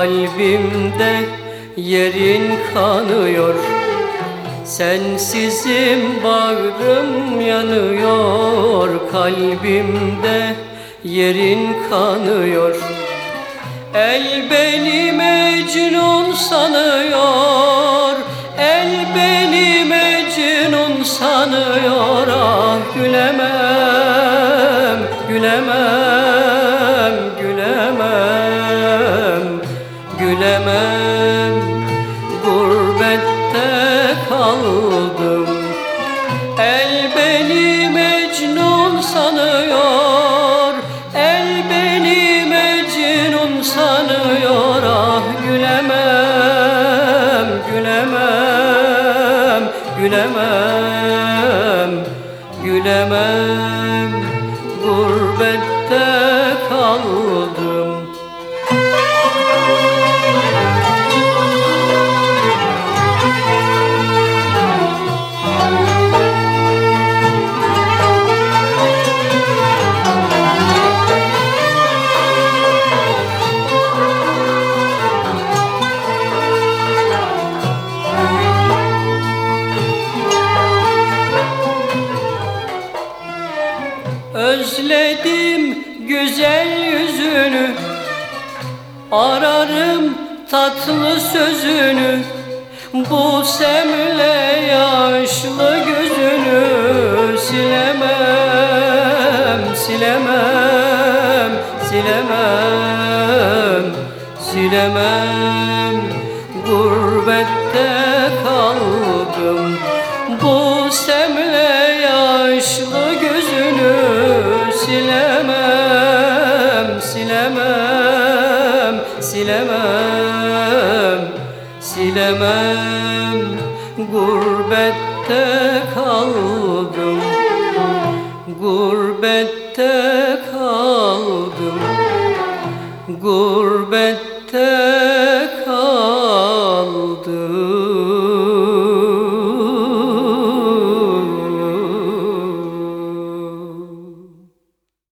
kalbimde yerin kanıyor. Sensizim bağrım yanıyor, kalbimde yerin kanıyor. El beni Mecnun sanıyor, el beni Mecnun sanıyor. Ah gülemem, gülemem, gülemem, gülemem. Gurbette kaldım, el beni Mecnun sanıyor, el beni Mecnun sanıyor. Ah gülemem, gülemem, gülemem, gülemem. Gurbette kaldım. Özledim güzel yüzünü, ararım tatlı sözünü, bu semle yaşlı gözünü. Silemem, silemem, silemem, silemem. Gurbette kaldım, bu semle yaşlı gözünü. Silemem, silemem, silemem, silemem.